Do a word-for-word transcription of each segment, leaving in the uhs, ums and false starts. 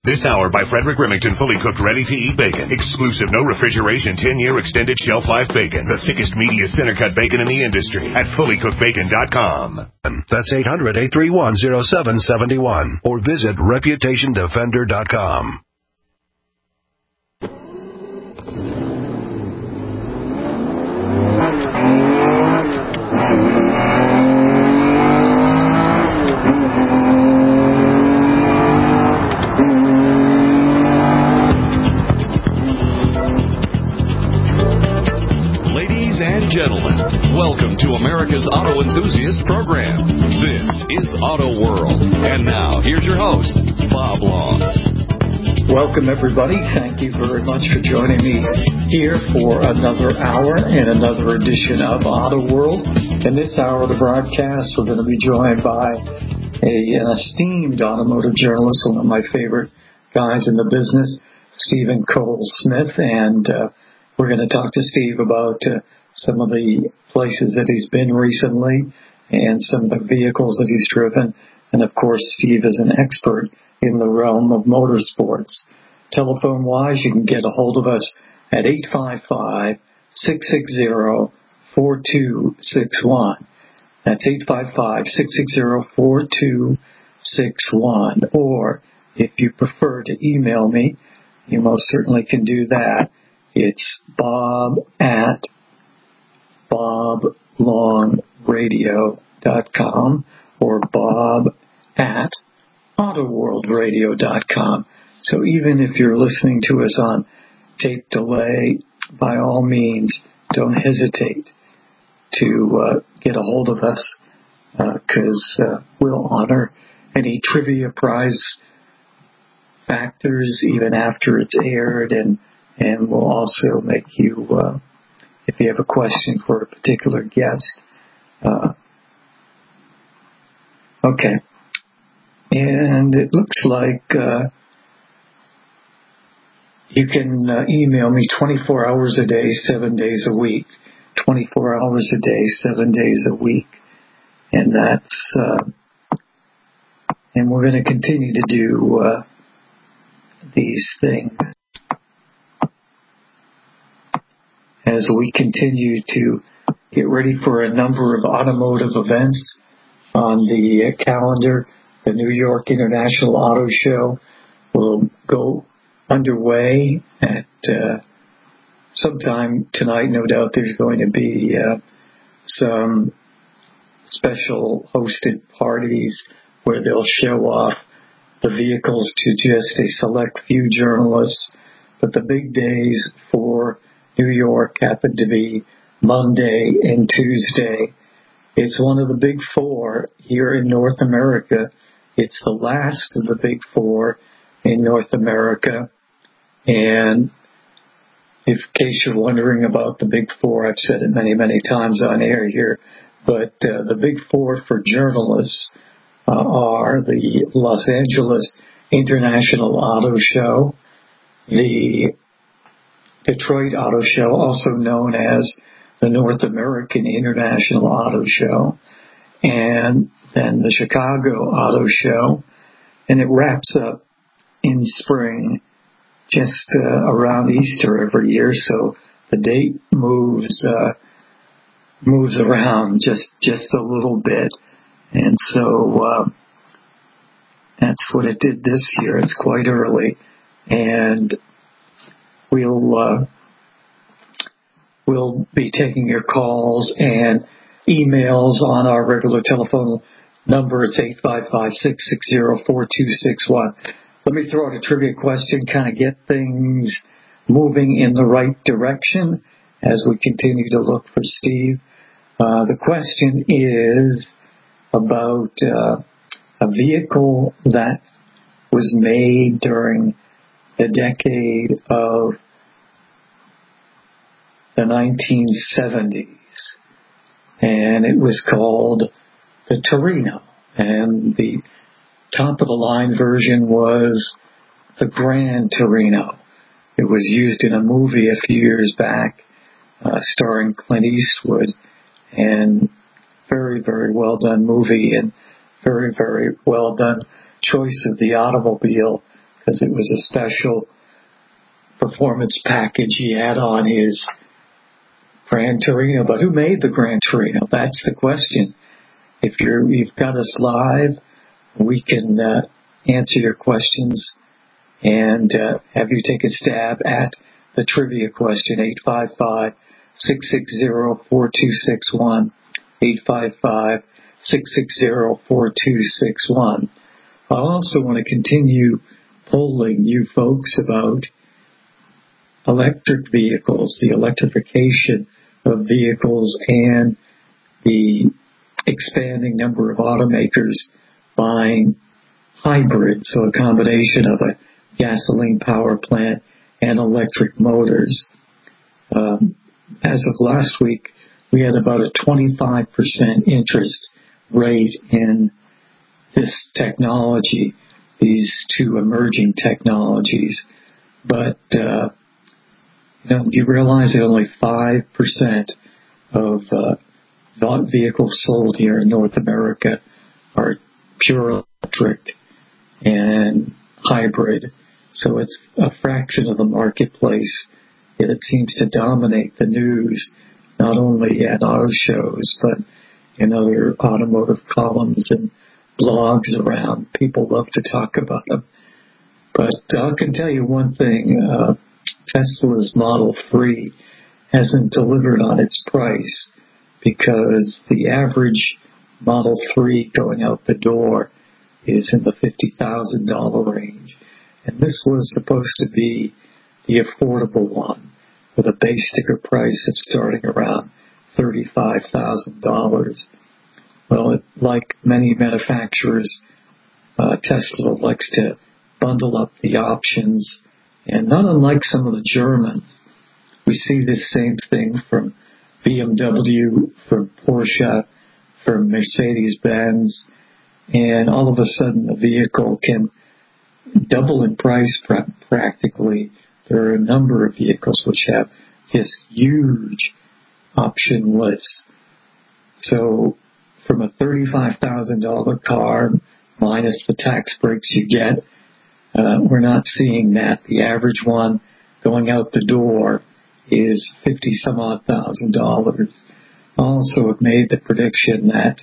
This hour by Frederick Remington, fully cooked, ready-to-eat bacon. Exclusive, no refrigeration, ten-year extended shelf life bacon. The thickest, meatiest, center-cut bacon in the industry at fully cooked bacon dot com. That's eight hundred, eight three one, oh seven seven one. Or visit reputation defender dot com. Gentlemen, welcome to America's Auto Enthusiast Program. This is Auto World. And now, here's your host, Bob Long. Welcome, everybody. Thank you very much for joining me here for another hour and another edition of Auto World. In this hour of the broadcast, we're going to be joined by a, an esteemed automotive journalist, one of my favorite guys in the business, Stephen Cole Smith. And uh, we're going to talk to Steve about uh, some of the places that he's been recently and some of the vehicles that he's driven. And, of course, Steve is an expert in the realm of motorsports. Telephone-wise, you can get a hold of us at eight five five, six six zero, four two six one. That's eight five five, six six zero, four two six one. Or if you prefer to email me, you most certainly can do that. It's bob at bob long radio dot com or bob at auto world radio dot com. So even if you're listening to us on tape delay, by all means, don't hesitate to uh, get a hold of us because uh, uh, we'll honor any trivia prize factors even after it's aired, and, and we'll also make you... Uh, If you have a question for a particular guest. Uh, okay. And it looks like uh, you can uh, email me twenty-four hours a day, seven days a week. twenty-four hours a day, seven days a week. And that's, uh, and we're going to continue to do uh, these things as we continue to get ready for a number of automotive events on the calendar. The New York International Auto Show will go underway at uh, sometime tonight. No doubt there's going to be uh, some special hosted parties where they'll show off the vehicles to just a select few journalists. But the big days for New York happened to be Monday and Tuesday. It's one of the big four here in North America. It's the last of the big four in North America. And if, in case you're wondering about the big four, I've said it many, many times on air here, but uh, the big four for journalists uh, are the Los Angeles International Auto Show, the Detroit Auto Show, also known as the North American International Auto Show, and then the Chicago Auto Show, and it wraps up in spring just uh, around Easter every year, so the date moves uh, moves around just, just a little bit, and so uh, that's what it did this year. It's quite early, and We'll uh, we'll be taking your calls and emails on our regular telephone number. It's eight five five, six six zero, four two six one. Let me throw out a trivia question, kind of get things moving in the right direction as we continue to look for Steve. Uh, the question is about uh, a vehicle that was made during the decade of the nineteen seventies, and it was called the Torino, and the top of the line version was the Grand Torino. It was used in a movie a few years back uh, starring Clint Eastwood, and very, very well done movie, and very, very well done choice of the automobile, because it was a special performance package he had on his Gran Torino. But who made the Gran Torino? That's the question. If you're, you've got us live, we can uh, answer your questions and uh, have you take a stab at the trivia question. Eight five five, six six zero, four two six one. eight five five, six six zero, four two six one. I also want to continue polling you folks about electric vehicles, the electrification of vehicles, and the expanding number of automakers buying hybrids, so a combination of a gasoline power plant and electric motors. Um, as of last week, we had about a twenty-five percent interest rate in this technology, these two emerging technologies. But, uh, you know, do you realize that only five percent of uh, vehicles sold here in North America are pure electric and hybrid? So it's a fraction of the marketplace, yet it seems to dominate the news, not only at auto shows, but in other automotive columns and blogs around. People love to talk about them. But I can tell you one thing, uh, Tesla's Model three hasn't delivered on its price because the average Model three going out the door is in the fifty thousand dollars range. And this was supposed to be the affordable one with a base sticker price of starting around thirty-five thousand dollars. Well, it, like many manufacturers, uh, Tesla likes to bundle up the options, and not unlike some of the Germans, we see this same thing from B M W, from Porsche, from Mercedes-Benz, and all of a sudden a vehicle can double in price pra- practically. There are a number of vehicles which have just huge option lists. So from a thirty-five thousand dollars car minus the tax breaks you get, uh, we're not seeing that. The average one going out the door is fifty some odd thousand dollars. Also have made the prediction that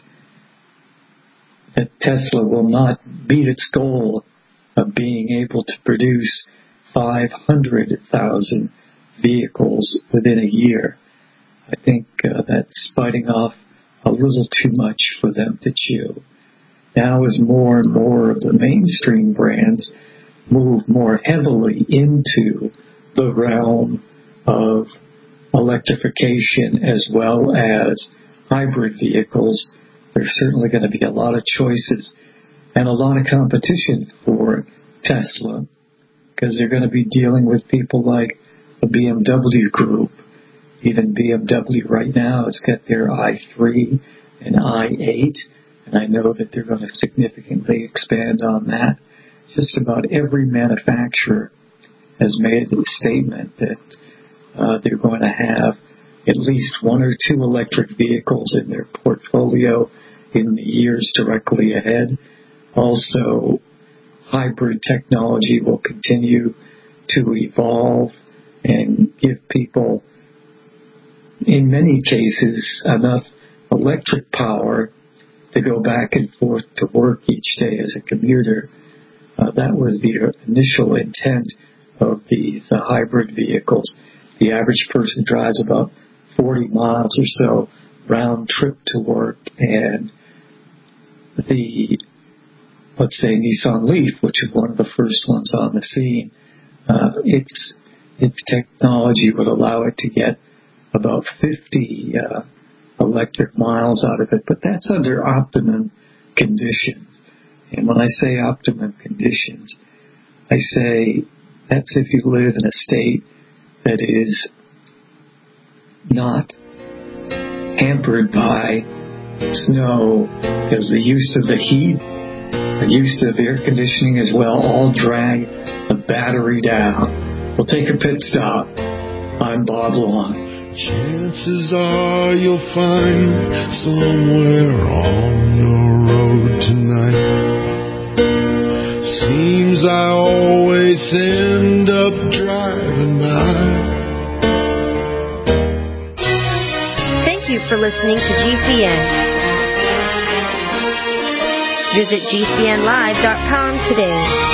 that Tesla will not meet its goal of being able to produce five hundred thousand vehicles within a year. I think uh, that's biting off a little too much for them to chew. Now as more and more of the mainstream brands move more heavily into the realm of electrification as well as hybrid vehicles, there's certainly going to be a lot of choices and a lot of competition for Tesla, because they're going to be dealing with people like the B M W group. Even B M W right now has got their i three and i eight, and I know that they're going to significantly expand on that. Just about every manufacturer has made the statement that uh, they're going to have at least one or two electric vehicles in their portfolio in the years directly ahead. Also, hybrid technology will continue to evolve and give people, in many cases, enough electric power to go back and forth to work each day as a commuter. Uh, that was the initial intent of these uh, hybrid vehicles. The average person drives about forty miles or so round trip to work, and the, let's say, Nissan Leaf, which is one of the first ones on the scene, uh, its its technology would allow it to get about fifty uh, electric miles out of it, but that's under optimum conditions. And when I say optimum conditions, I say that's if you live in a state that is not hampered by snow, because the use of the heat, the use of air conditioning as well, all drag the battery down. We'll take a pit stop. I'm Bob Long. Chances are you'll find somewhere on the road tonight seems I always end up driving by. Thank you for listening to G C N. Visit G C N live dot com today.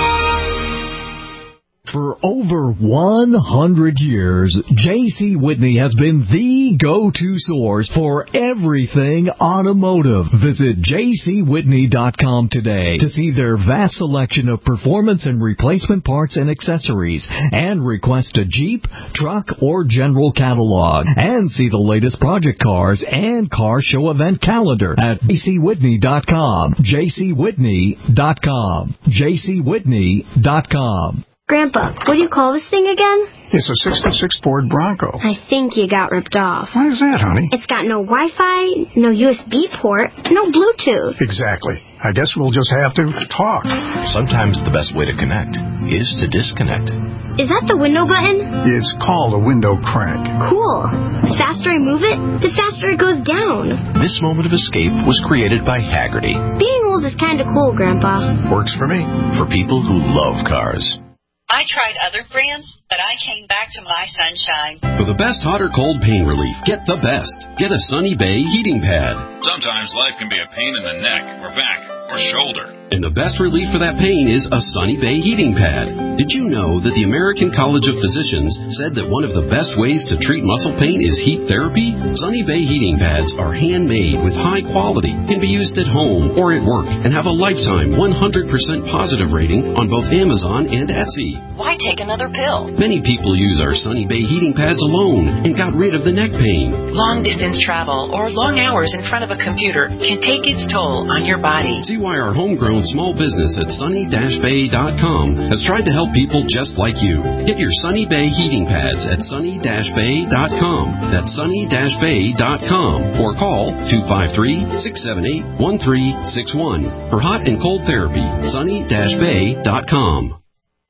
For over one hundred years, J C. Whitney has been the go-to source for everything automotive. Visit J C Whitney dot com today to see their vast selection of performance and replacement parts and accessories, and request a Jeep, truck, or general catalog, and see the latest project cars and car show event calendar at J C Whitney dot com. J C Whitney dot com. J C Whitney dot com. Grandpa, what do you call this thing again? It's a sixty-six Ford Bronco. I think you got ripped off. Why is that, honey? It's got no Wi-Fi, no U S B port, no Bluetooth. Exactly. I guess we'll just have to talk. Sometimes the best way to connect is to disconnect. Is that the window button? It's called a window crank. Cool. The faster I move it, the faster it goes down. This moment of escape was created by Haggerty. Being old is kind of cool, Grandpa. Works for me. For people who love cars. I tried other brands, but I came back to my Sunshine. For the best hot or cold pain relief, get the best. Get a Sunny Bay heating pad. Sometimes life can be a pain in the neck or back or shoulder. And the best relief for that pain is a Sunny Bay heating pad. Did you know that the American College of Physicians said that one of the best ways to treat muscle pain is heat therapy? Sunny Bay heating pads are handmade with high quality, can be used at home or at work, and have a lifetime one hundred percent positive rating on both Amazon and Etsy. Why take another pill? Many people use our Sunny Bay heating pads alone and got rid of the neck pain. Long distance travel or long hours in front of a computer can take its toll on your body. See why our homegrown small business at sunny dash bay dot com has tried to help people just like you. Get your Sunny Bay heating pads at sunny dash bay dot com. That's sunny dash bay dot com. Or call two five three, six seven eight, one three six one. For hot and cold therapy, sunny dash bay dot com.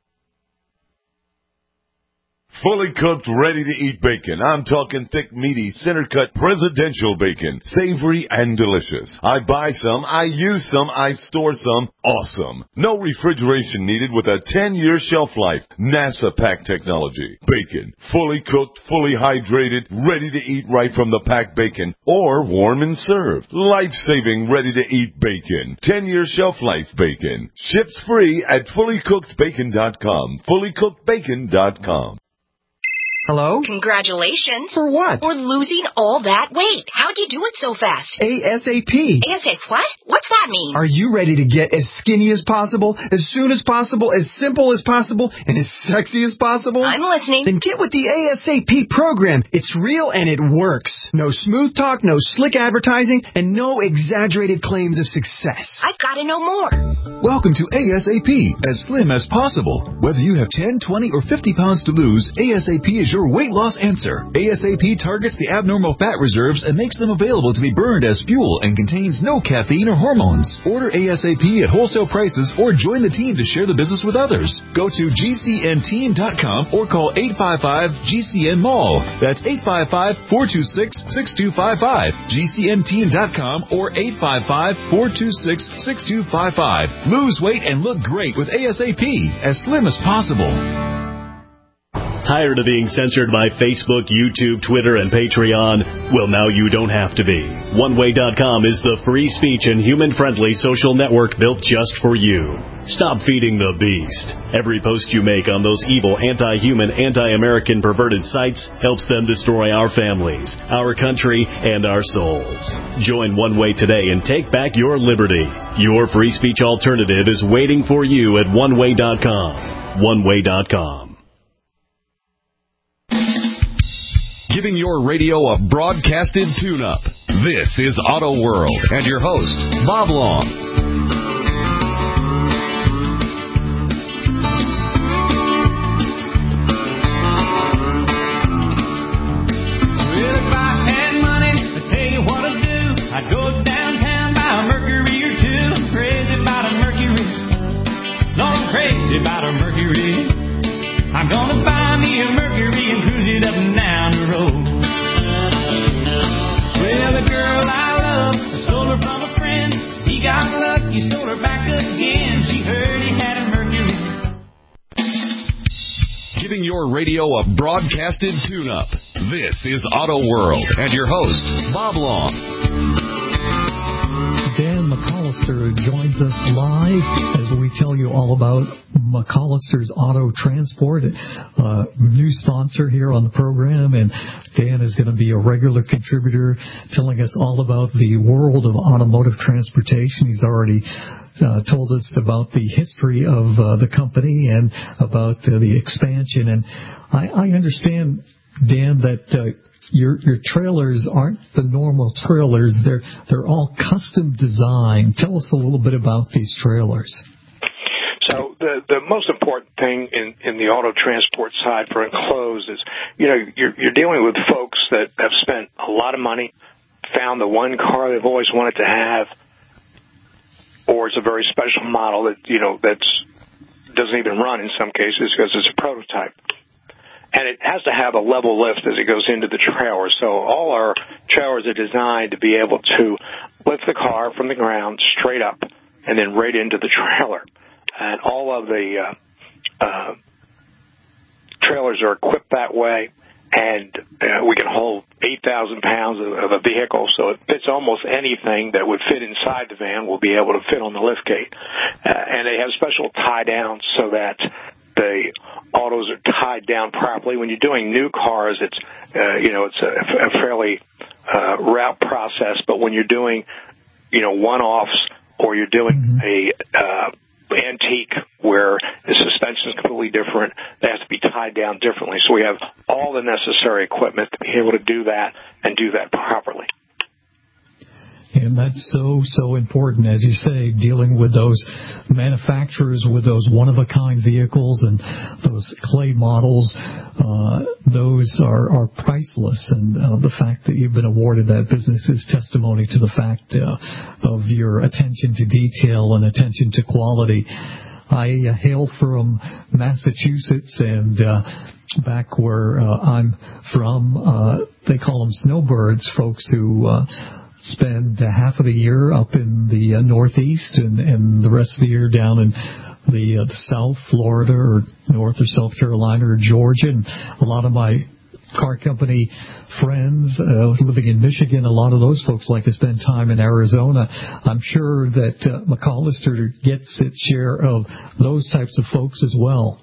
Fully cooked, ready-to-eat bacon. I'm talking thick, meaty, center-cut, presidential bacon. Savory and delicious. I buy some, I use some, I store some. Awesome. No refrigeration needed with a ten-year shelf life. NASA pack technology. Bacon. Fully cooked, fully hydrated, ready to eat right from the packed bacon. Or warm and served. Life-saving, ready-to-eat bacon. ten-year shelf life bacon. Ships free at fully cooked bacon dot com. fully cooked bacon dot com. Hello? Congratulations. For what? For losing all that weight. How'd you do it so fast? ASAP. ASAP what? What's that mean? Are you ready to get as skinny as possible, as soon as possible, as simple as possible, and as sexy as possible? I'm listening. Then get with the ASAP program. It's real and it works. No smooth talk, no slick advertising, and no exaggerated claims of success. I've got to know more. Welcome to ASAP, as slim as possible. Whether you have ten, twenty, or fifty pounds to lose, ASAP is your weight loss answer. ASAP targets the abnormal fat reserves and makes them available to be burned as fuel and contains no caffeine or hormones. Order ASAP at wholesale prices or join the team to share the business with others. Go to G C N team dot com or call eight five five G C N mall. That's eight five five, four two six, six two five five. G C N team dot com or eight five five, four two six, six two five five. Lose weight and look great with ASAP, as slim as possible. Tired of being censored by Facebook, YouTube, Twitter, and Patreon? Well, now you don't have to be. one way dot com is the free speech and human-friendly social network built just for you. Stop feeding the beast. Every post you make on those evil, anti-human, anti-American perverted sites helps them destroy our families, our country, and our souls. Join One Way today and take back your liberty. Your free speech alternative is waiting for you at one way dot com. one way dot com. Giving your radio a broadcasted tune-up. This is Auto World and your host, Bob Long. Well, if I had money, I'd tell you what I'd do. I'd go downtown, buy a Mercury or two. I'm crazy about a Mercury. Lord, I'm crazy about a Mercury. I'm gonna buy me a Mercury and cruise it up and down the road. Well, the girl I love, I stole her from a friend. He got love. giving your radio a broadcasted tune-up. This is Auto World, and your host, Bob Long. Dan McAllister joins us live as we tell you all about McAllister's Auto Transport, uh, new sponsor here on the program, and Dan is going to be a regular contributor telling us all about the world of automotive transportation. He's already Uh, told us about the history of uh, the company and about uh, the expansion. And I, I understand, Dan, that uh, your your trailers aren't the normal trailers. They're they're all custom designed. Tell us a little bit about these trailers. So the the most important thing in, in the auto transport side for enclosed is, you know, you're, you're dealing with folks that have spent a lot of money, found the one car they've always wanted to have, or it's a very special model that, you know, that's doesn't even run in some cases because it's a prototype. And it has to have a level lift as it goes into the trailer. So all our trailers are designed to be able to lift the car from the ground straight up and then right into the trailer. And all of the uh, uh, trailers are equipped that way. And uh, we can hold eight thousand pounds of, of a vehicle, so it fits almost anything that would fit inside the van will be able to fit on the liftgate. Uh, and they have special tie-downs so that the autos are tied down properly. When you're doing new cars, it's, uh, you know, it's a, a fairly uh, route process, but when you're doing, you know, one-offs or you're doing mm-hmm. a uh, antique where the suspension is completely different, they have to be tied down differently. So we have all the necessary equipment to be able to do that and do that properly. And that's so, so important, as you say, dealing with those manufacturers with those one-of-a-kind vehicles and those clay models. Uh, those are, are priceless, and uh, the fact that you've been awarded that business is testimony to the fact uh, of your attention to detail and attention to quality. I uh, hail from Massachusetts, and uh, back where uh, I'm from, uh, they call them snowbirds, folks who uh, spend half of the year up in the uh, Northeast and, and the rest of the year down in the, uh, the South, Florida or North or South Carolina or Georgia. And a lot of my car company friends uh, living in Michigan, a lot of those folks like to spend time in Arizona. I'm sure that uh, McAllister gets its share of those types of folks as well.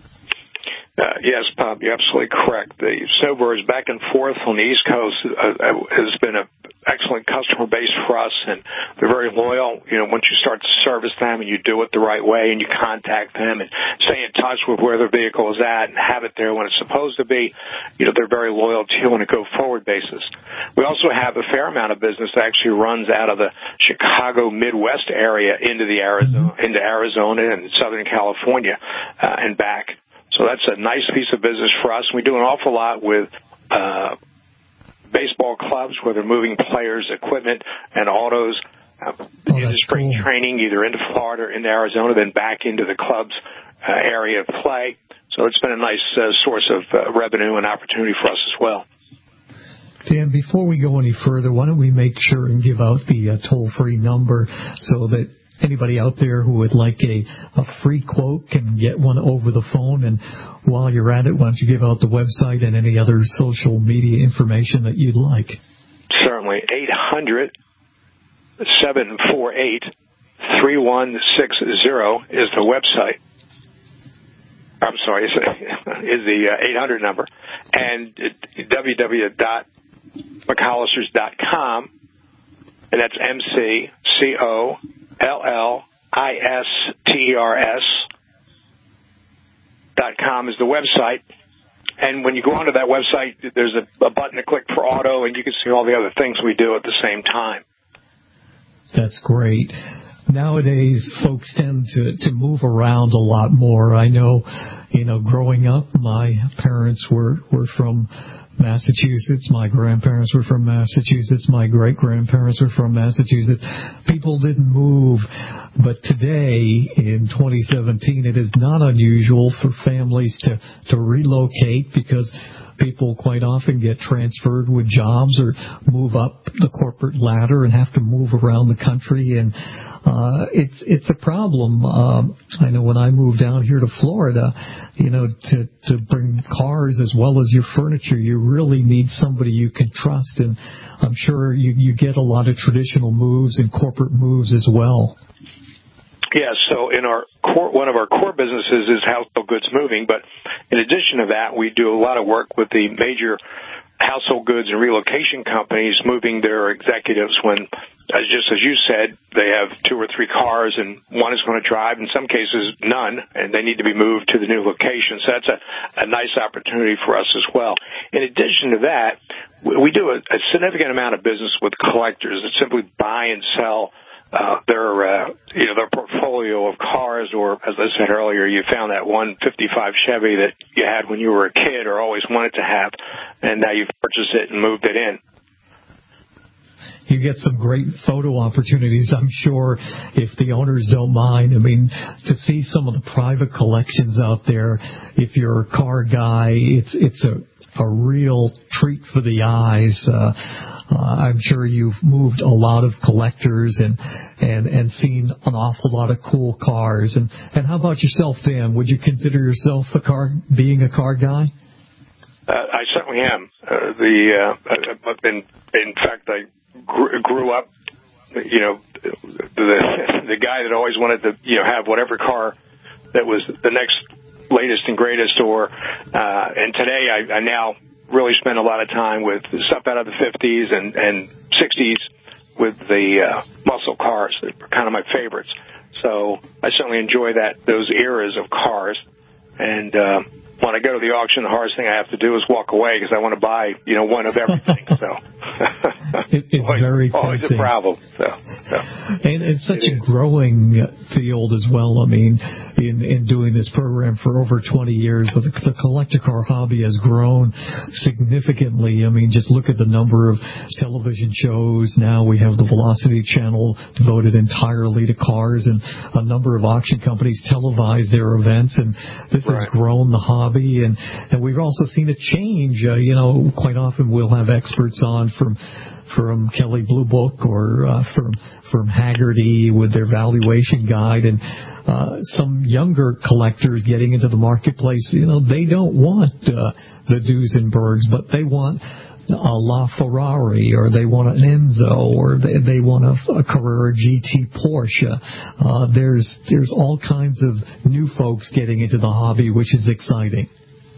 Uh, yes, Bob, you're absolutely correct. The snowbirds back and forth on the East Coast uh, has been an excellent customer base for us, and they're very loyal. You know, once you start to service them and you do it the right way and you contact them and stay in touch with where their vehicle is at and have it there when it's supposed to be, you know, they're very loyal to you on a go-forward basis. We also have a fair amount of business that actually runs out of the Chicago Midwest area into the Arizona, into Arizona and Southern California uh, and back. So that's a nice piece of business for us. We do an awful lot with uh, baseball clubs where they're moving players, equipment, and autos uh, oh, into spring cool. training, either into Florida or into Arizona, then back into the club's uh, area of play. So it's been a nice uh, source of uh, revenue and opportunity for us as well. Dan, before we go any further, why don't we make sure and give out the uh, toll-free number so that anybody out there who would like a, a free quote can get one over the phone. And while you're at it, why don't you give out the website and any other social media information that you'd like? Certainly. eight hundred, seven four eight, three one six zero is the website. I'm sorry, is, is the uh, eight hundred number. And w w w dot mcallisters dot com, and that's M C C O L L I S T E R S dot com is the website. And when you go onto that website, there's a, a button to click for auto, and you can see all the other things we do at the same time. That's great. Nowadays, folks tend to, to move around a lot more. I know, you know, growing up, my parents were, were from Massachusetts. My grandparents were from Massachusetts. My great-grandparents were from Massachusetts. People didn't move. But today, in twenty seventeen, it is not unusual for families to, to relocate because people quite often get transferred with jobs or move up the corporate ladder and have to move around the country, and uh, it's it's a problem. Um, I know when I moved down here to Florida, you know, to to bring cars as well as your furniture, you really need somebody you can trust, and I'm sure you you get a lot of traditional moves and corporate moves as well. Yeah, so in our core, one of our core businesses is household goods moving, but in addition to that, we do a lot of work with the major household goods and relocation companies moving their executives when, as just as you said, they have two or three cars and one is going to drive, in some cases none, and they need to be moved to the new location. So that's a, a nice opportunity for us as well. In addition to that, we do a, a significant amount of business with collectors that simply buy and sell Uh, their, uh, you know, their portfolio of cars, or as I said earlier, you found that one fifty-five Chevy that you had when you were a kid or always wanted to have, and now you've purchased it and moved it in. You get some great photo opportunities, I'm sure, if the owners don't mind. I mean, to see some of the private collections out there, if you're a car guy, it's it's a, a real treat for the eyes. Uh, Uh, I'm sure you've moved a lot of collectors and, and, and seen an awful lot of cool cars. And, and how about yourself, Dan? Would you consider yourself a car, being a car guy? Uh, I certainly am. Uh, the, uh, in, in fact, I grew, grew up, you know, the, the guy that always wanted to, you know, have whatever car that was the next latest and greatest, or, uh, and today I, I now really spend a lot of time with stuff out of the fifties and, and sixties with the uh, muscle cars. They're kind of my favorites. So I certainly enjoy that those eras of cars. And uh, when I go to the auction, the hardest thing I have to do is walk away because I want to buy, you know, one of everything. So it, it's always, very tempting. Always a problem. So, so. And it's such it a is. growing field as well. I mean, in, in doing this program for over twenty years, the, the collector car hobby has grown significantly. I mean, just look at the number of television shows. Now we have the Velocity channel devoted entirely to cars, and a number of auction companies televise their events, and this right. has grown the hobby. And, and we've also seen a change. Uh, you know, quite often we'll have experts on from from Kelley Blue Book or uh, from from Haggerty with their valuation guide, and uh, some younger collectors getting into the marketplace. You know, they don't want uh, the Duesenbergs, but they want a LaFerrari, or they want an Enzo, or they, they want a, a Carrera G T Porsche. Uh, there's there's all kinds of new folks getting into the hobby, which is exciting.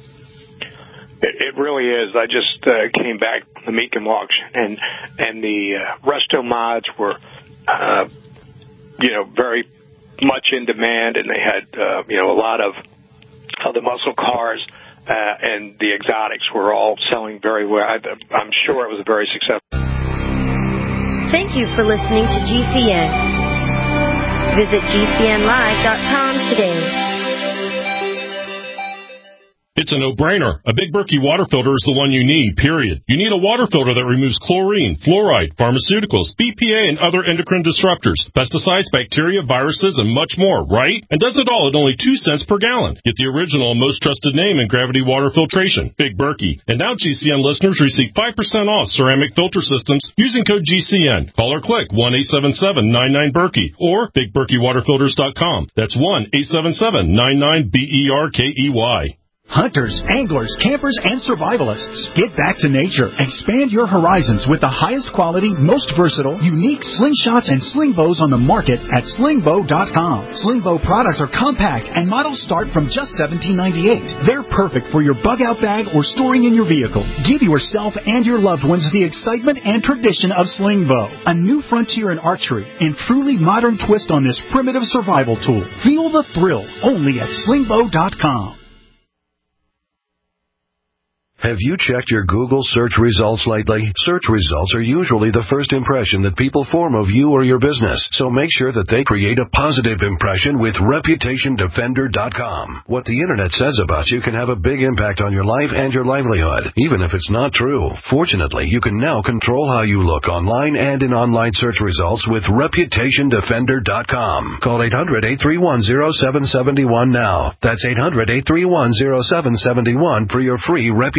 It, it really is. I just uh, came back from the Mecum auction, and and the uh, resto mods were, uh, you know, very much in demand, and they had, uh, you know, a lot of of the muscle cars. Uh, and the exotics were all selling very well. I, I'm sure it was very successful. Thank you for listening to G C N. Visit G C N live dot com today. It's a no-brainer. A Big Berkey water filter is the one you need, period. You need a water filter that removes chlorine, fluoride, pharmaceuticals, B P A, and other endocrine disruptors, pesticides, bacteria, viruses, and much more, right? And does it all at only two cents per gallon. Get the original and most trusted name in gravity water filtration, Big Berkey. And now G C N listeners receive five percent off ceramic filter systems using code G C N. Call or click one eight seven seven nine nine Berkey or big berkey water filters dot com. That's one eight seven seven nine nine B E R K E Y. Hunters, anglers, campers, and survivalists. Get back to nature. Expand your horizons with the highest quality, most versatile, unique slingshots and sling bows on the market at sling bow dot com. Sling bow products are compact and models start from just seventeen ninety-eight. They're perfect for your bug out bag or storing in your vehicle. Give yourself and your loved ones the excitement and tradition of sling bow. A new frontier in archery and truly modern twist on this primitive survival tool. Feel the thrill only at sling bow dot com. Have you checked your Google search results lately? Search results are usually the first impression that people form of you or your business, so make sure that they create a positive impression with reputation defender dot com. What the Internet says about you can have a big impact on your life and your livelihood, even if it's not true. Fortunately, you can now control how you look online and in online search results with reputation defender dot com. Call eight hundred, eight three one, zero seven seven one now. That's eight hundred, eight three one, zero seven seven one for your free reputation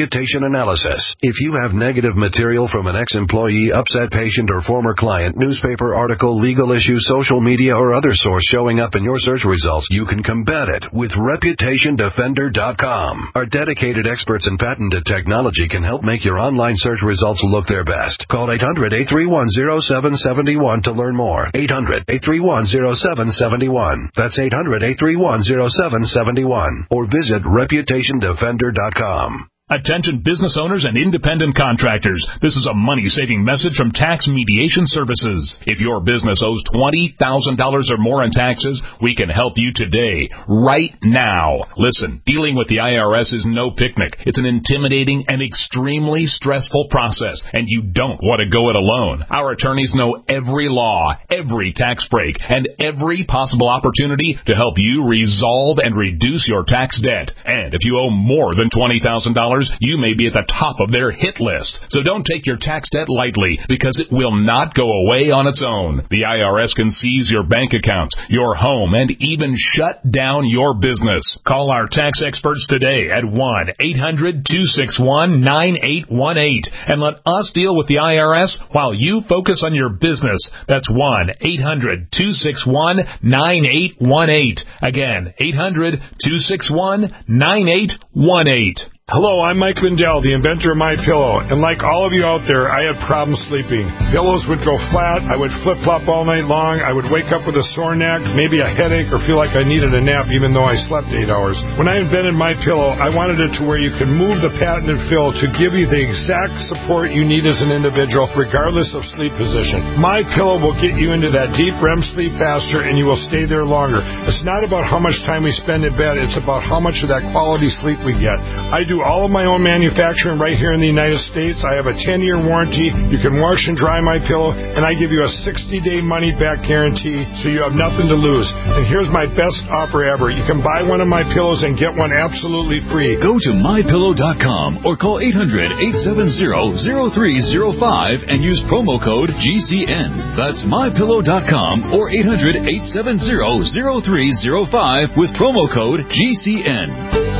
Reputation Analysis. If you have negative material from an ex-employee, upset patient, or former client, newspaper article, legal issue, social media, or other source showing up in your search results, you can combat it with Reputation Defender dot com. Our dedicated experts in patented technology can help make your online search results look their best. Call eight hundred, eight three one, zero seven seven one to learn more. eight hundred, eight three one, zero seven seven one. That's eight hundred, eight three one, zero seven seven one. Or visit Reputation Defender dot com. Attention business owners and independent contractors. This is a money-saving message from Tax Mediation Services. If your business owes twenty thousand dollars or more in taxes, we can help you today, right now. Listen, dealing with the I R S is no picnic. It's an intimidating and extremely stressful process, and you don't want to go it alone. Our attorneys know every law, every tax break, and every possible opportunity to help you resolve and reduce your tax debt. And if you owe more than twenty thousand dollars, you may be at the top of their hit list. So don't take your tax debt lightly, because it will not go away on its own. The I R S can seize your bank accounts, your home, and even shut down your business. Call our tax experts today at one eight hundred, two six one, nine eight one eight and let us deal with the I R S while you focus on your business. That's one eight hundred, two six one, nine eight one eight. Again, eight hundred, two six one, nine eight one eight. Hello, I'm Mike Lindell, the inventor of MyPillow, and like all of you out there, I had problems sleeping. Pillows would go flat, I would flip-flop all night long, I would wake up with a sore neck, maybe a headache, or feel like I needed a nap even though I slept eight hours. When I invented MyPillow, I wanted it to where you could move the patented fill to give you the exact support you need as an individual, regardless of sleep position. MyPillow will get you into that deep R E M sleep faster, and you will stay there longer. It's not about how much time we spend in bed, it's about how much of that quality sleep we get. I do all of my own manufacturing right here in the United States. I have a ten-year warranty. You can wash and dry MyPillow, and I give you a sixty-day money-back guarantee, so you have nothing to lose. And here's my best offer ever. You can buy one of my pillows and get one absolutely free. Go to My Pillow dot com or call eight hundred, eight seven zero, zero three zero five and use promo code G C N. That's My Pillow dot com or eight hundred, eight seven zero, zero three zero five with promo code G C N.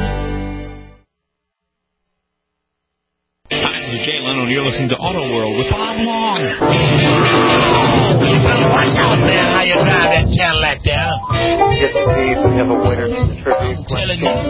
Jay Leno, and you're listening to Auto World with Bob Long. Watch out, man, how you drive that Cadillac there. Yes, indeed, we have a winner to the tribute. I'm telling you.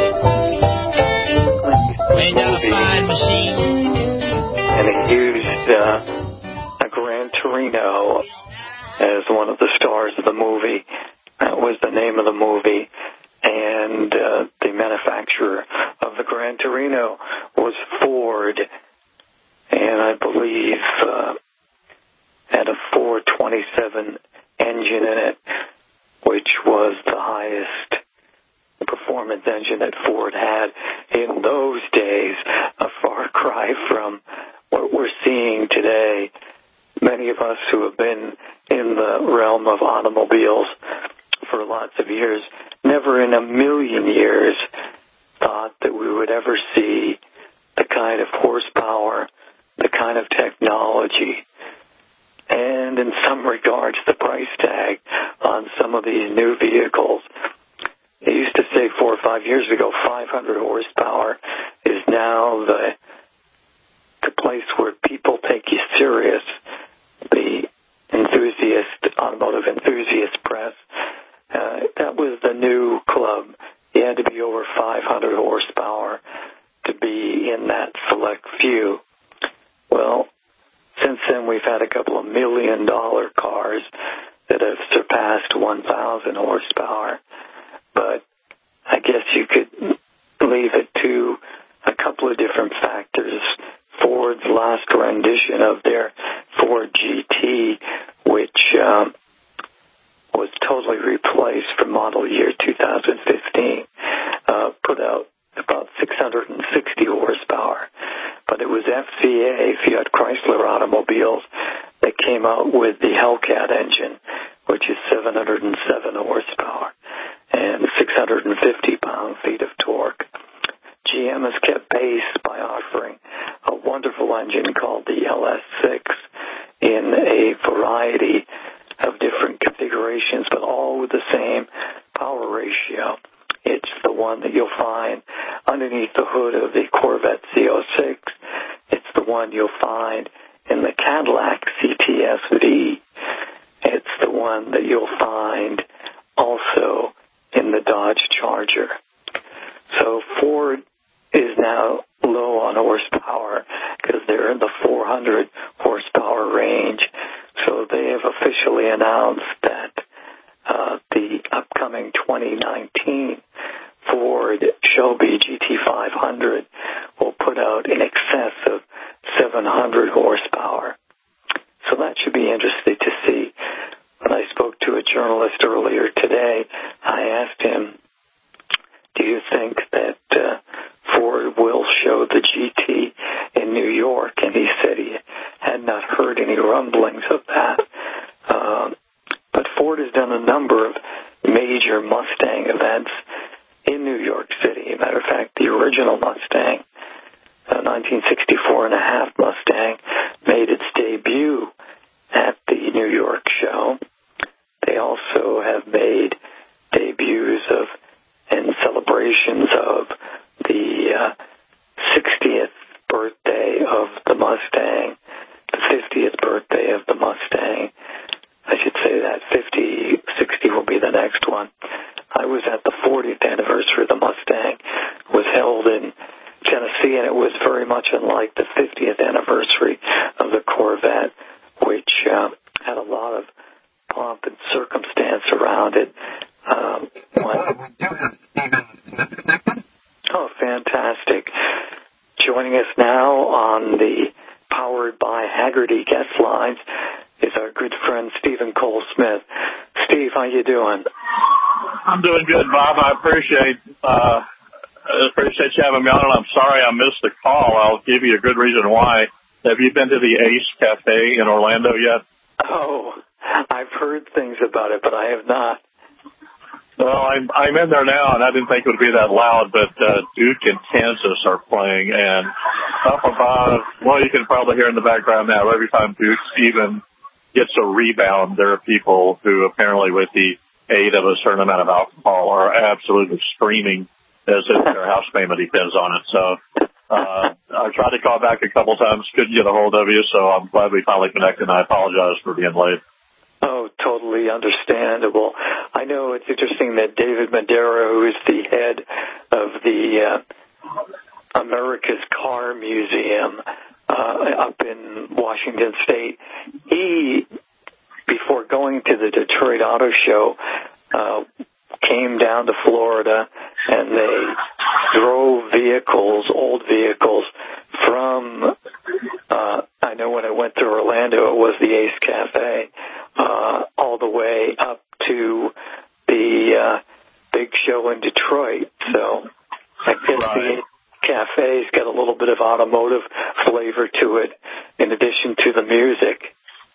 Ain't that a fine machine? And he used uh, a Gran Torino as one of the stars of the movie. That was the name of the movie. And uh, the manufacturer of the Gran Torino was Ford. And I believe uh, had a four twenty-seven engine in it, which was the highest performance engine that Ford had in those days, a far cry from what we're seeing today. Many of us who have been in the realm of automobiles for lots of years, never in a million years thought that we would ever see the kind of horsepower, the kind of technology, and in some regards the price tag on some of these new vehicles. It used to say four or five years ago five hundred horsepower is now the, the place where people take you serious. The enthusiast, automotive enthusiast press, uh, that was the new club. You had to be over five hundred horsepower to be in that select few. Well, since then we've had a couple of million dollar cars that have surpassed one thousand horsepower. But I guess you could leave it to a couple of different factors. Ford's last rendition of their Ford G T, which um, was totally replaced for model year two thousand fifteen, uh, put out about six hundred sixty horsepower. But it was F C A, Fiat Chrysler Automobiles, that came out with the Hellcat engine, which is seven hundred seven horsepower and six hundred fifty pound-feet of torque. G M has kept pace by offering a wonderful engine called the L S six in a variety of different configurations, but all with the same power ratio. It's the one that you'll find underneath the hood of the Corvette C oh six. It's the one you'll find in the Cadillac C T S V. It's the one that you'll find also in the Dodge Charger. So Ford is now low on horsepower because they're in the four hundred horsepower range. So they have officially announced that uh, the upcoming twenty nineteen Ford Shelby G T five hundred will put out in excess of seven hundred horsepower. So that should be interesting to see. When I spoke to a journalist earlier today, I asked him, do you think that uh, Ford will show the G T in New York? And he said he had not heard any rumblings of that. Um, but Ford has done a number of major Mustang events in New York City. As a matter of fact, the original Mustang, a nineteen sixty-four and a half Mustang, made its debut at the New York show. They also have made debuts of and celebrations of the uh, sixtieth birthday of the Mustang, the fiftieth birthday of the Mustang. I should say that fifty, sixty will be the next one. I was at the fortieth anniversary of the Mustang. It was held in Tennessee, and it was very much unlike the fiftieth anniversary of the Corvette, which uh, had a lot of pomp and circumstance around it. Um, oh, fantastic. Joining us now on the Powered by Haggerty guest lines is our good friend Stephen Cole Smith. Steve, how you doing? I'm doing good, Bob. I appreciate uh, I appreciate you having me on, and I'm sorry I missed the call. I'll give you a good reason why. Have you been to the Ace Cafe in Orlando yet? Oh, I've heard things about it, but I have not. Well, I'm I'm in there now, and I didn't think it would be that loud, but uh, Duke and Kansas are playing, and up above, well, you can probably hear in the background now, every time Duke even gets a rebound, there are people who apparently with the aid of a certain amount of alcohol are absolutely screaming as if their house payment depends on it. So uh, I tried to call back a couple times, couldn't get a hold of you, so I'm glad we finally connected, and I apologize for being late. Oh, totally understandable. I know it's interesting that David Madera, who is the head of the uh, America's Car Museum uh, up in Washington State, he, before going to the Detroit Auto Show, uh, came down to Florida, and they drove vehicles, old vehicles, from, uh, I know when I went to Orlando, it was the Ace Cafe, uh, all the way up to the uh, big show in Detroit. So I guess right. the Cafe's got a little bit of automotive flavor to it, in addition to the music.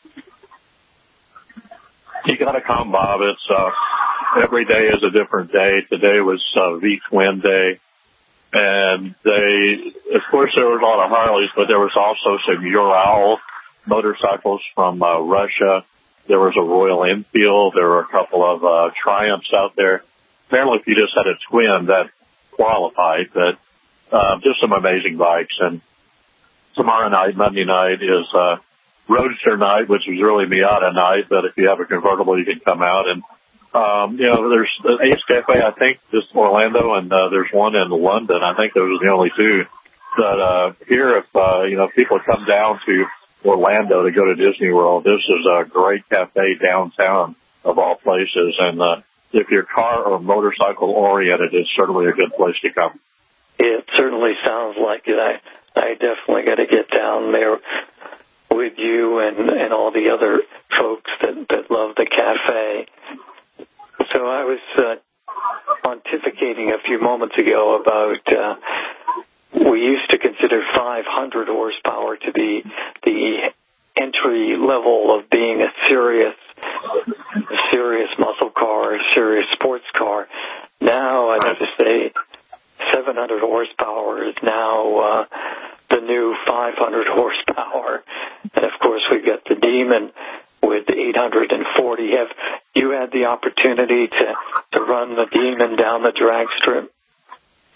You got to come, Bob. It's uh, every day is a different day. Today was uh, V-Twin Day, and they, of course, there was a lot of Harleys, but there was also some Ural motorcycles from uh, Russia. There was a Royal Enfield. There were a couple of uh, Triumphs out there. Apparently, if you just had a twin, that qualified. But uh, just some amazing bikes. And tomorrow night, Monday night, is uh, Roadster night, which is really Miata night. But if you have a convertible, you can come out. And, um, you know, there's the Ace Cafe, I think, just Orlando, and uh, there's one in London. I think those are the only two. But uh, here, if, uh, you know, people come down to Orlando to go to Disney World, this is a great cafe downtown of all places. And uh, if you're car or motorcycle oriented, it's certainly a good place to come. It certainly sounds like it. I, I definitely got to get down there with you and, and all the other folks that, that love the cafe. So I was uh, pontificating a few moments ago about uh, we used to consider five hundred horsepower to be the entry level of being a serious, a serious muscle car, a serious sports car. Now, I'd have to say seven hundred horsepower is now uh, the new five hundred horsepower. And, of course, we've got the Demon with eight hundred forty. Have you had the opportunity to, to run the Demon down the drag strip?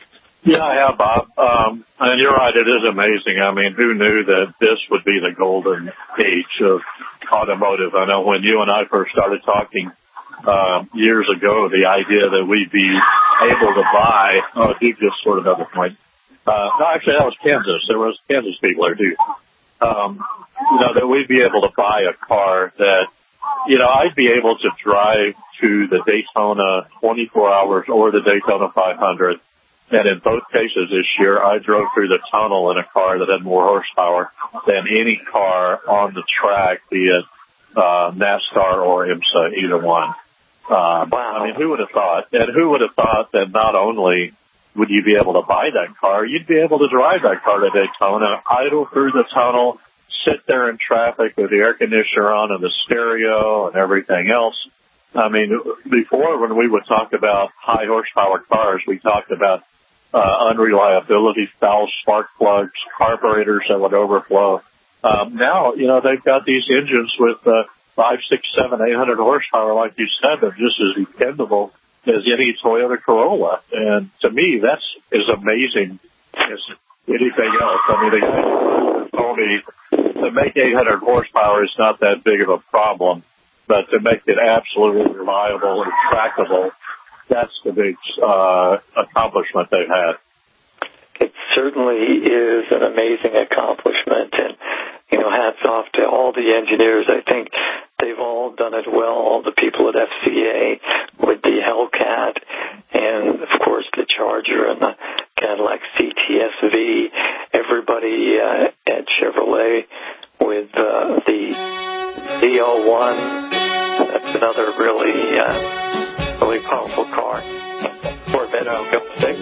Yeah, I have, Bob. Um, and you're right, it is amazing. I mean, who knew that this would be the golden age of automotive? I know when you and I first started talking uh, years ago, the idea that we'd be able to buy, oh, you just sort of another point. Uh, no, actually, that was Kansas. There was Kansas people there, too. Um, you know, that we'd be able to buy a car that, you know, I'd be able to drive to the Daytona twenty-four hours or the Daytona five hundred. And in both cases this year, I drove through the tunnel in a car that had more horsepower than any car on the track, be it uh, NASCAR or IMSA, either one. Uh, wow. I mean, who would have thought? And who would have thought that not only would you be able to buy that car, you'd be able to drive that car to Daytona, idle through the tunnel, sit there in traffic with the air conditioner on and the stereo and everything else. I mean, before when we would talk about high horsepower cars, we talked about uh, unreliability, foul spark plugs, carburetors that would overflow. Um, now, you know, they've got these engines with uh, five, six, seven, eight hundred horsepower, like you said, they're just as dependable as any Toyota Corolla. And to me, that's as amazing as anything else. I mean, the guy told me to make eight hundred horsepower is not that big of a problem, but to make it absolutely reliable and trackable, that's the big uh, accomplishment they've had. It certainly is an amazing accomplishment, and, you know, hats off to all the engineers. I think they've all done it well, all the people at F C A with the Hellcat, and, of course, the Charger and the Cadillac C T S V, everybody uh, at Chevrolet with uh, the D L one. That's another really, uh, really powerful car. Corvette six.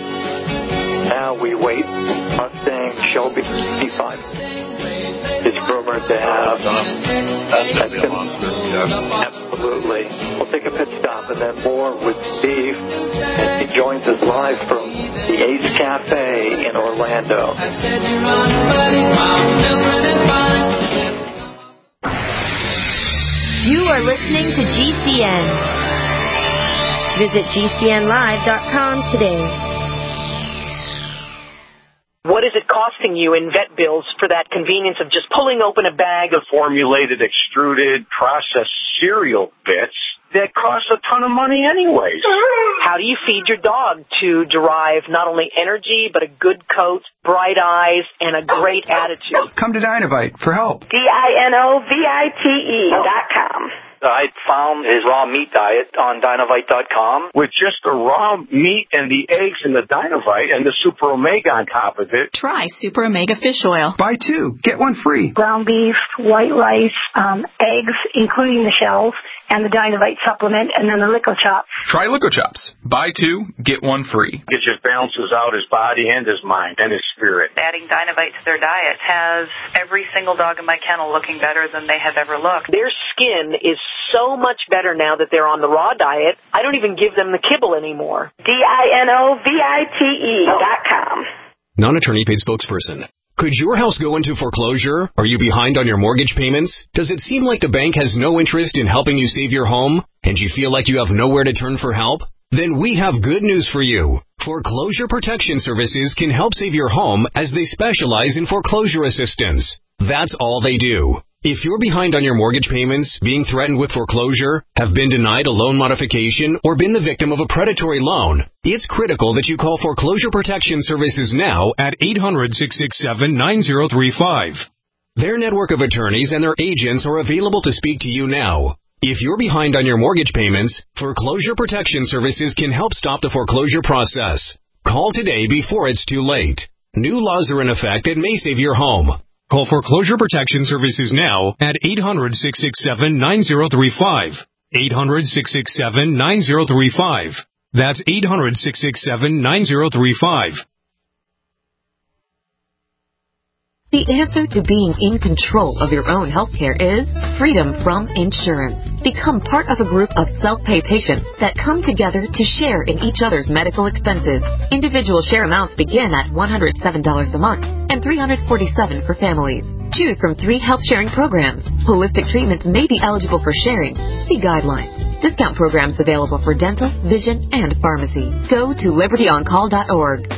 Now we wait Mustang, Shelby, C five. It's rumored to have. That's going to be a monster. Yeah. Absolutely. We'll take a pit stop and then more with Steve. And he joins us live from the Ace Cafe in Orlando. You are listening to G C N. Visit G C N live dot com today. What is it costing you in vet bills for that convenience of just pulling open a bag of formulated, extruded, processed cereal bits that cost a ton of money anyways? How do you feed your dog to derive not only energy, but a good coat, bright eyes, and a great attitude? Come to Dynovite for help. D I N O V I T E dot com. I found his raw meat diet on Dynovite dot com. With just the raw meat and the eggs and the Dynovite and the Super Omega on top of it. Try Super Omega Fish Oil. Buy two, get one free. Ground beef, white rice, um, eggs, including the shells, and the Dynovite supplement, and then the Lico Chops. Try Lico Chops. Buy two, get one free. It just balances out his body and his mind and his spirit. Adding Dynovite to their diet has every single dog in my kennel looking better than they have ever looked. Their skin is so much better now that they're on the raw diet. I don't even give them the kibble anymore. D I N O V I T E dot com. Non-attorney paid spokesperson. Could your house go into foreclosure? Are you behind on your mortgage payments? Does it seem like the bank has no interest in helping you save your home? And you feel like you have nowhere to turn for help? Then we have good news for you. Foreclosure Protection Services can help save your home as they specialize in foreclosure assistance. That's all they do. If you're behind on your mortgage payments, being threatened with foreclosure, have been denied a loan modification, or been the victim of a predatory loan, it's critical that you call Foreclosure Protection Services now at eight hundred, six six seven, nine zero three five. Their network of attorneys and their agents are available to speak to you now. If you're behind on your mortgage payments, Foreclosure Protection Services can help stop the foreclosure process. Call today before it's too late. New laws are in effect that may save your home. Call Foreclosure Protection Services now at eight hundred, six six seven, nine zero three five. eight hundred, six six seven, nine zero three five. That's eight hundred, six six seven, nine zero three five. The answer to being in control of your own healthcare is freedom from insurance. Become part of a group of self-pay patients that come together to share in each other's medical expenses. Individual share amounts begin at one hundred seven dollars a month and three hundred forty-seven dollars for families. Choose from three health sharing programs. Holistic treatments may be eligible for sharing. See guidelines. Discount programs available for dental, vision, and pharmacy. Go to liberty on call dot org. That's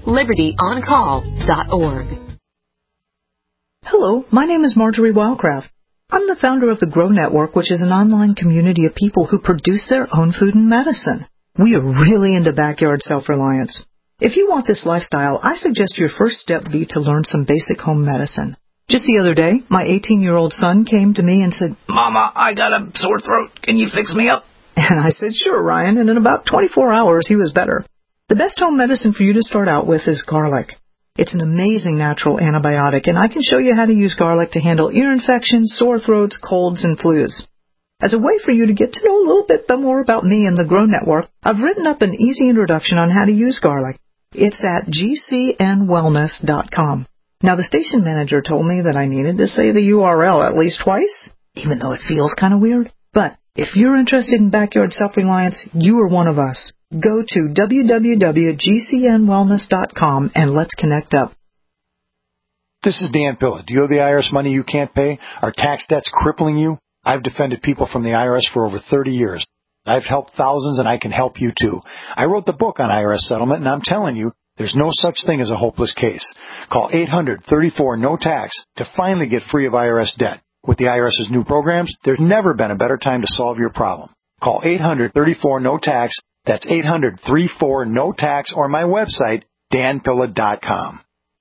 liberty on call dot org. Hello, my name is Marjorie Wildcraft. I'm the founder of the Grow Network, which is an online community of people who produce their own food and medicine. We are really into backyard self-reliance. If you want this lifestyle, I suggest your first step be to learn some basic home medicine. Just the other day, my eighteen-year-old son came to me and said, "Mama, I got a sore throat. Can you fix me up?" And I said, "Sure, Ryan," and in about twenty-four hours, he was better. The best home medicine for you to start out with is garlic. It's an amazing natural antibiotic, and I can show you how to use garlic to handle ear infections, sore throats, colds, and flus. As a way for you to get to know a little bit more about me and the Grow Network, I've written up an easy introduction on how to use garlic. It's at g c n wellness dot com. Now, the station manager told me that I needed to say the U R L at least twice, even though it feels kind of weird. But if you're interested in backyard self-reliance, you are one of us. Go to w w w dot g c n wellness dot com and let's connect up. This is Dan Pilla. Do you owe the I R S money you can't pay? Are tax debts crippling you? I've defended people from the I R S for over thirty years. I've helped thousands, and I can help you too. I wrote the book on I R S settlement, and I'm telling you, there's no such thing as a hopeless case. Call eight hundred, thirty-four, no tax to finally get free of I R S debt. With the IRS's new programs, there's never been a better time to solve your problem. Call eight hundred, thirty-four, no tax. That's eight hundred, thirty-four, no tax, or my website, dan pilla dot com.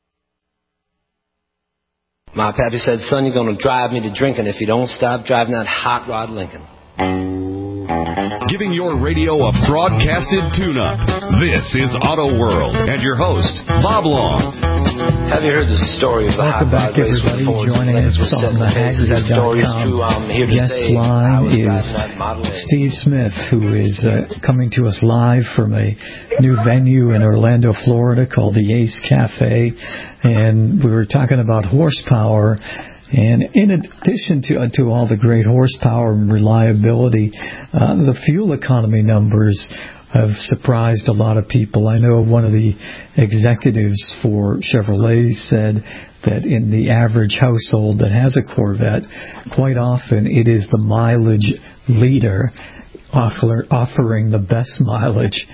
My pappy said, "Son, you're going to drive me to drinking if you don't stop driving that hot rod Lincoln." Giving your radio a broadcasted tune-up. This is Auto World and your host, Bob Long. Have you heard the story of the Welcome hot back, rod race everybody, with Ford joining us on the Hagerty dot com. Guest line is Steve Smith, who is uh, coming to us live from a new venue in Orlando, Florida called the Ace Cafe. And we were talking about horsepower. And in addition to uh, to all the great horsepower and reliability, uh, the fuel economy numbers have surprised a lot of people. I know one of the executives for Chevrolet said that in the average household that has a Corvette, quite often it is the mileage leader offer, offering the best mileage.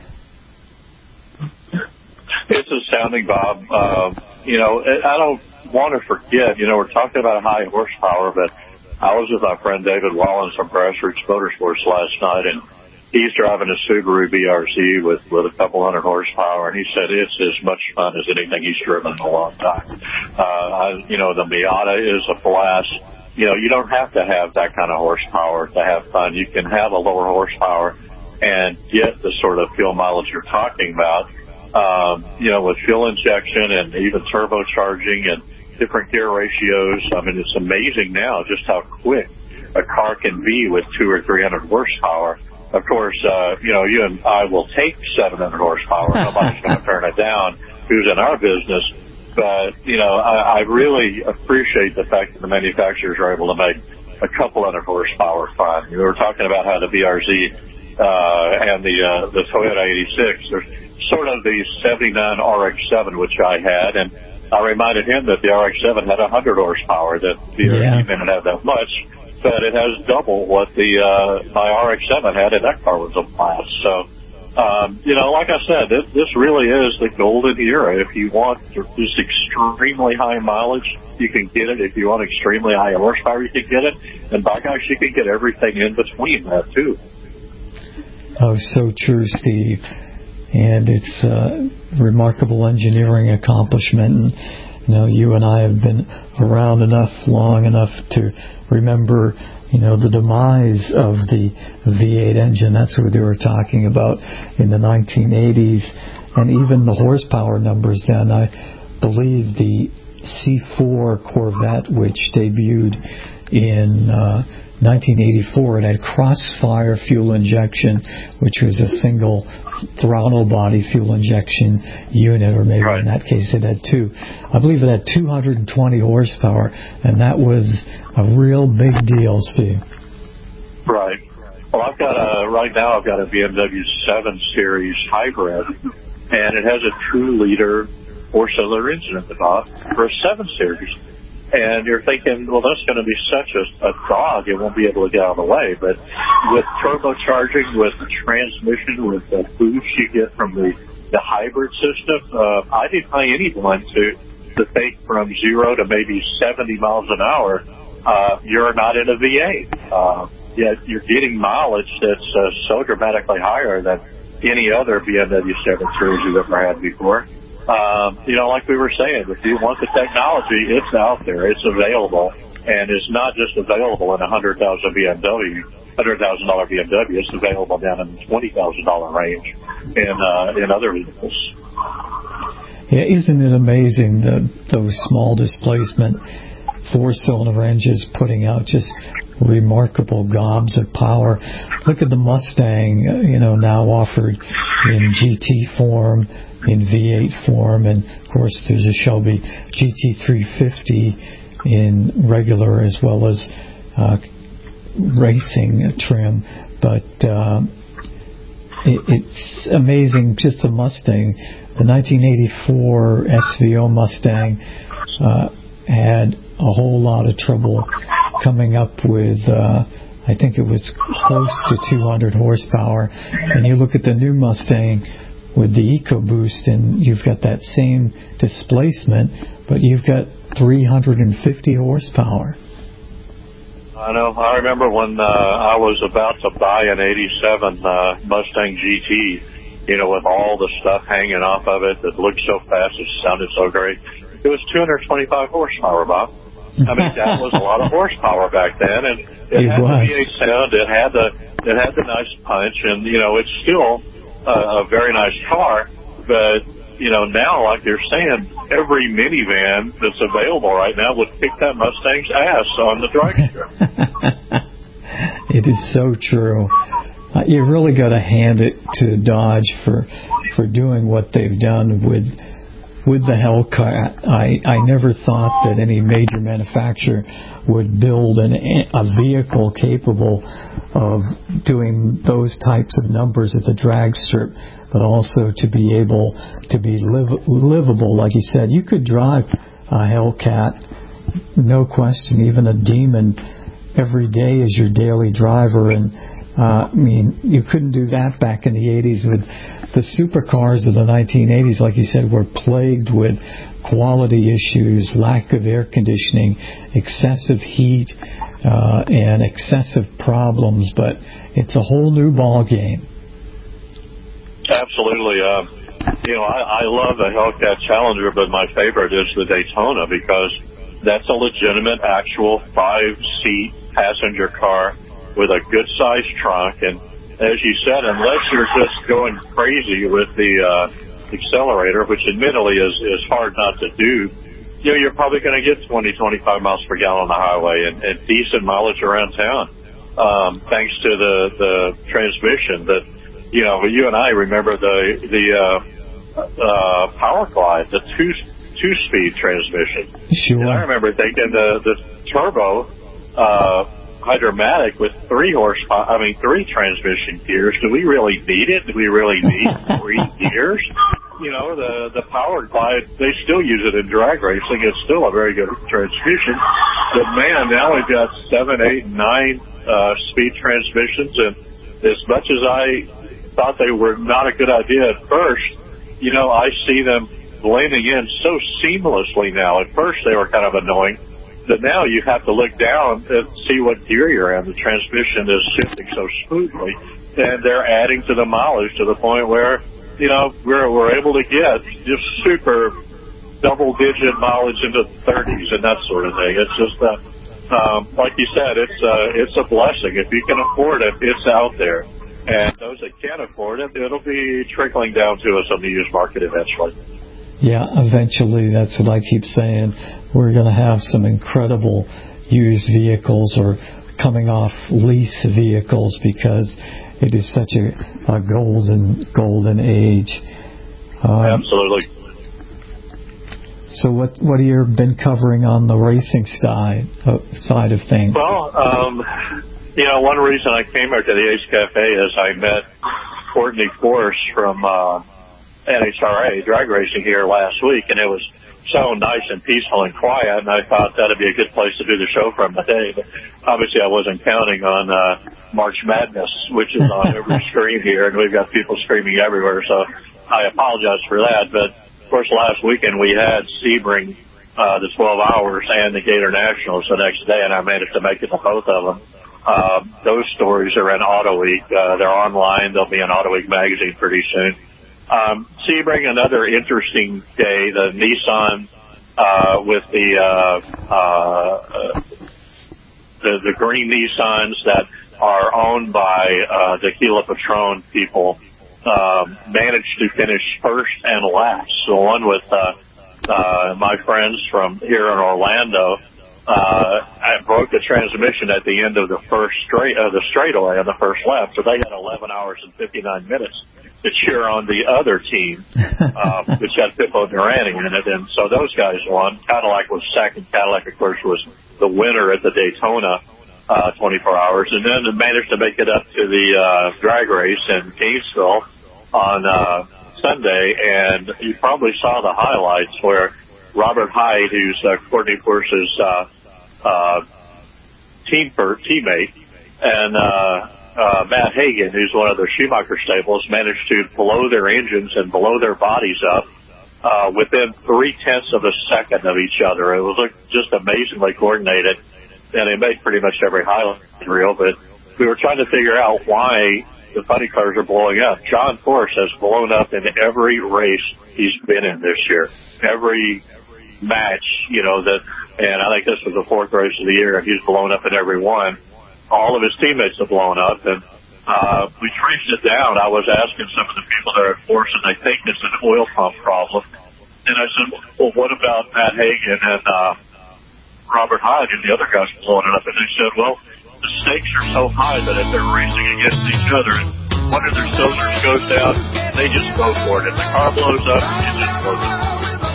It's astounding, Bob. Uh, you know, I don't want to forget, you know, we're talking about high horsepower, but I was with my friend David Wallens from Grassroots Motorsports last night, and he's driving a Subaru B R Z with, with a couple hundred horsepower, and he said it's as much fun as anything he's driven in a long time. Uh, I, you know, the Miata is a blast. You know, you don't have to have that kind of horsepower to have fun. You can have a lower horsepower and get the sort of fuel mileage you're talking about. Um, you know, with fuel injection and even turbocharging and different gear ratios. I mean, it's amazing now just how quick a car can be with two or three hundred horsepower. Of course, uh, you know, you and I will take seven hundred horsepower. Nobody's going to turn it down who's in our business. But, you know, I, I really appreciate the fact that the manufacturers are able to make a couple hundred horsepower fun. We were talking about how the B R Z uh, and the uh, the Toyota eighty-six, there's sort of the seventy-nine R X seven, which I had, and I reminded him that the R X seven had one hundred horsepower, that the yeah. may not have that much, but it has double what the uh, my R X seven had, and that car was a blast. So, um, you know, like I said, this, this really is the golden era. If you want just extremely high mileage, you can get it. If you want extremely high horsepower, you can get it. And by gosh, you can get everything in between that, too. Oh, so true, Steve. And it's a remarkable engineering accomplishment. And, you know, you and I have been around enough, long enough to remember, you know, the demise of the V eight engine. That's what they were talking about in the nineteen eighties. And even the horsepower numbers then. I believe the C four Corvette, which debuted in uh, nineteen eighty-four, it had crossfire fuel injection, which was a single throttle body fuel injection unit, or maybe right. in that case it had two. I believe it had two hundred twenty horsepower, and that was a real big deal, Steve. Right. Well, I've got a, right now I've got a B M W seven Series hybrid, and it has a two liter four-cylinder engine at the top for a seven Series. And you're thinking, well, that's going to be such a, a dog, it won't be able to get out of the way. But with turbocharging, with the transmission, with the boost you get from the the hybrid system, uh, I defy anyone to, to think from zero to maybe seventy miles an hour, uh, you're not in a V eight. Uh, yet you're getting mileage that's uh, so dramatically higher than any other B M W seven series you've ever had before. Um, you know, like we were saying, if you want the technology, it's out there, it's available, and it's not just available in a hundred thousand B M W, hundred thousand dollar B M W. It's available down in the twenty thousand dollar range in uh, in other vehicles. Yeah, isn't it amazing that those small displacement four-cylinder engines putting out just remarkable gobs of power? Look at the Mustang, you know, now offered in G T form, in V eight form, and of course there's a Shelby G T three fifty in regular as well as uh, racing trim. But uh, it, it's amazing, just the Mustang. The nineteen eighty-four S V O Mustang uh, had a whole lot of trouble coming up with, uh, I think it was close to two hundred horsepower. And you look at the new Mustang with the EcoBoost, and you've got that same displacement, but you've got three hundred fifty horsepower. I know. I remember when uh, I was about to buy an eighty-seven uh, Mustang G T, you know, with all the stuff hanging off of it that looked so fast, it sounded so great. It was two hundred twenty-five horsepower, Bob. I mean, that was a lot of horsepower back then, and it, it had was. the V eight sound. It had the it had the nice punch, and you know, it's still a, a very nice car. But you know, now, like you're saying, every minivan that's available right now would kick that Mustang's ass on the dragster. It is so true. Uh, you really got to hand it to Dodge for for doing what they've done with. With the Hellcat. I, I never thought that any major manufacturer would build an, a vehicle capable of doing those types of numbers at the drag strip, but also to be able to be live, livable. Like you said, you could drive a Hellcat, no question, even a Demon, every day as your daily driver. And uh, I mean, you couldn't do that back in the eighties with the supercars of the nineteen eighties, like you said, were plagued with quality issues, lack of air conditioning, excessive heat, uh, and excessive problems. But it's a whole new ball game. Absolutely. Uh, you know, I, I love the Hellcat Challenger, but my favorite is the Daytona because that's a legitimate, actual five-seat passenger car with a good-sized trunk. And as you said, unless you're just going crazy with the uh, accelerator, which admittedly is, is hard not to do, you know, you're probably going to get twenty, twenty-five miles per gallon on the highway and, and decent mileage around town, um, thanks to the, the transmission that, you know, you and I remember the, the uh, uh, Power Glide, the two, two-speed transmission. Sure. And I remember thinking the, the turbo, uh, Hydromatic with three horsepower, I mean, three transmission gears. Do we really need it? Do we really need three gears? You know, the, the Power Glide, they still use it in drag racing. It's still a very good transmission. But man, now we've got seven, eight, nine, uh, speed transmissions. And as much as I thought they were not a good idea at first, you know, I see them blending in so seamlessly now. At first they were kind of annoying. But now you have to look down and see what gear you're in. The transmission is shifting so smoothly, and they're adding to the mileage to the point where, you know, we're we're able to get just super double-digit mileage into the thirties and that sort of thing. It's just that, um, like you said, it's uh, it's a blessing. If you can afford it, it's out there. And those that can't afford it, it'll be trickling down to us on the used market eventually. Yeah, eventually, that's what I keep saying. We're going to have some incredible used vehicles or coming off lease vehicles because it is such a, a golden, golden age. Um, Absolutely. So what what have you been covering on the racing side, uh, side of things? Well, um, you know, one reason I came here to the Ace Cafe is I met Courtney Force from... Uh, N H R A drag racing here last week, and it was so nice and peaceful and quiet, and I thought that'd be a good place to do the show from today. But obviously I wasn't counting on uh, March Madness, which is on every screen here, and we've got people screaming everywhere, so I apologize for that. But, of course, last weekend we had Sebring, uh, the twelve hours, and the Gator Nationals the next day, and I managed to make it to both of them. Uh, those stories are in Auto Week. Uh, they're online. They'll be in Auto Week magazine pretty soon. Um, Sebring, another interesting day, the Nissan, uh, with the, uh, uh, the, the green Nissans that are owned by, uh, the Gila Patron people, um, managed to finish first and last. So one with, uh, uh, my friends from here in Orlando, uh, I broke the transmission at the end of the first straight, uh, the straightaway on the first lap. So they had eleven hours and fifty-nine minutes to cheer on the other team, uh, which had Pippo Durrani in it. And so those guys won. Cadillac was second. Cadillac, of course, was the winner at the Daytona, uh, twenty-four hours. And then managed to make it up to the, uh, drag race in Gainesville on, uh, Sunday. And you probably saw the highlights where Robert Hyde, who's, uh, Courtney Pierce's, uh, uh, team, teammate, and, uh, Uh, Matt Hagan, who's one of the Schumacher stables, managed to blow their engines and blow their bodies up uh, within three-tenths of a second of each other. It was like, just amazingly coordinated, and they made pretty much every highlight reel. But we were trying to figure out why the funny cars are blowing up. John Force has blown up in every race he's been in this year. Every match, you know, that, and I think this was the fourth race of the year, and he's blown up in every one. All of his teammates have blown up, and uh, we traced it down. I was asking some of the people there at Force, and they think it's an oil pump problem. And I said, well, what about Matt Hagan and uh, Robert Hyde and the other guys blowing it up? And they said, well, the stakes are so high that if they're racing against each other and one of their cylinders goes down, they just go for it. If the car blows up, it just blows up.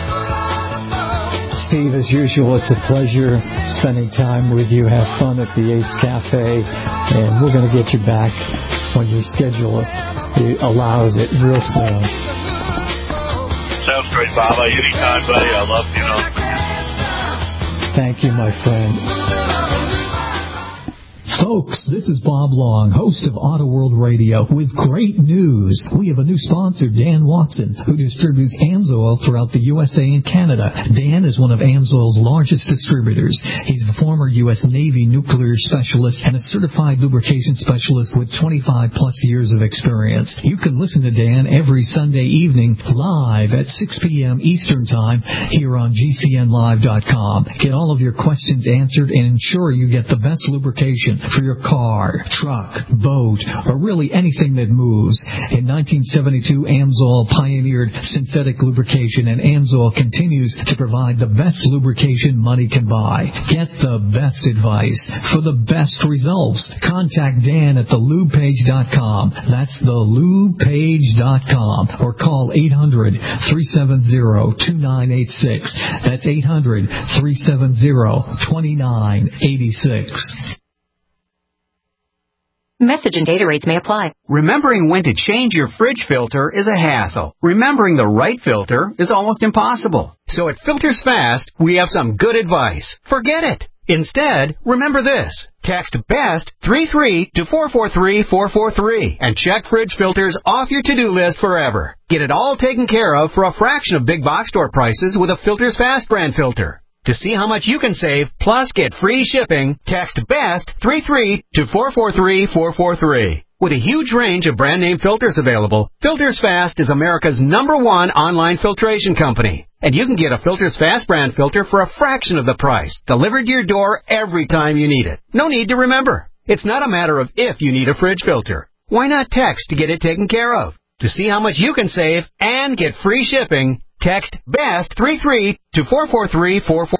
Steve, as usual, it's a pleasure spending time with you. Have fun at the Ace Cafe, and we're going to get you back when your schedule allows it real soon. Sounds great, Bob. Anytime, buddy. I love you know. Thank you, my friend. Folks, this is Bob Long, host of Auto World Radio, with great news. We have a new sponsor, Dan Watson, who distributes AMSOIL throughout the U S A and Canada. Dan is one of AMSOIL's largest distributors. He's a former U S Navy nuclear specialist and a certified lubrication specialist with twenty-five plus years of experience. You can listen to Dan every Sunday evening live at six p.m. Eastern Time here on G C N live dot com. Get all of your questions answered and ensure you get the best lubrication for your car, truck, boat, or really anything that moves. In nineteen seventy-two, AMSOIL pioneered synthetic lubrication, and AMSOIL continues to provide the best lubrication money can buy. Get the best advice for the best results. Contact Dan at the lube page dot com. That's the lube page dot com. Or call eight hundred, three seven zero, two nine eight six. That's eight hundred, three seven zero, two nine eight six. Message and data rates may apply. Remembering when to change your fridge filter is a hassle. Remembering the right filter is almost impossible. So at Filters Fast, we have some good advice. Forget it. Instead, remember this. Text BEST three three to four four three four four three and check fridge filters off your to-do list forever. Get it all taken care of for a fraction of big box store prices with a Filters Fast brand filter. To see how much you can save, plus get free shipping, text BEST three three to four four three four four three. With a huge range of brand name filters available, Filters Fast is America's number one online filtration company. And you can get a Filters Fast brand filter for a fraction of the price, delivered to your door every time you need it. No need to remember. It's not a matter of if you need a fridge filter. Why not text to get it taken care of? To see how much you can save and get free shipping, text BEST three three to four four three four four three.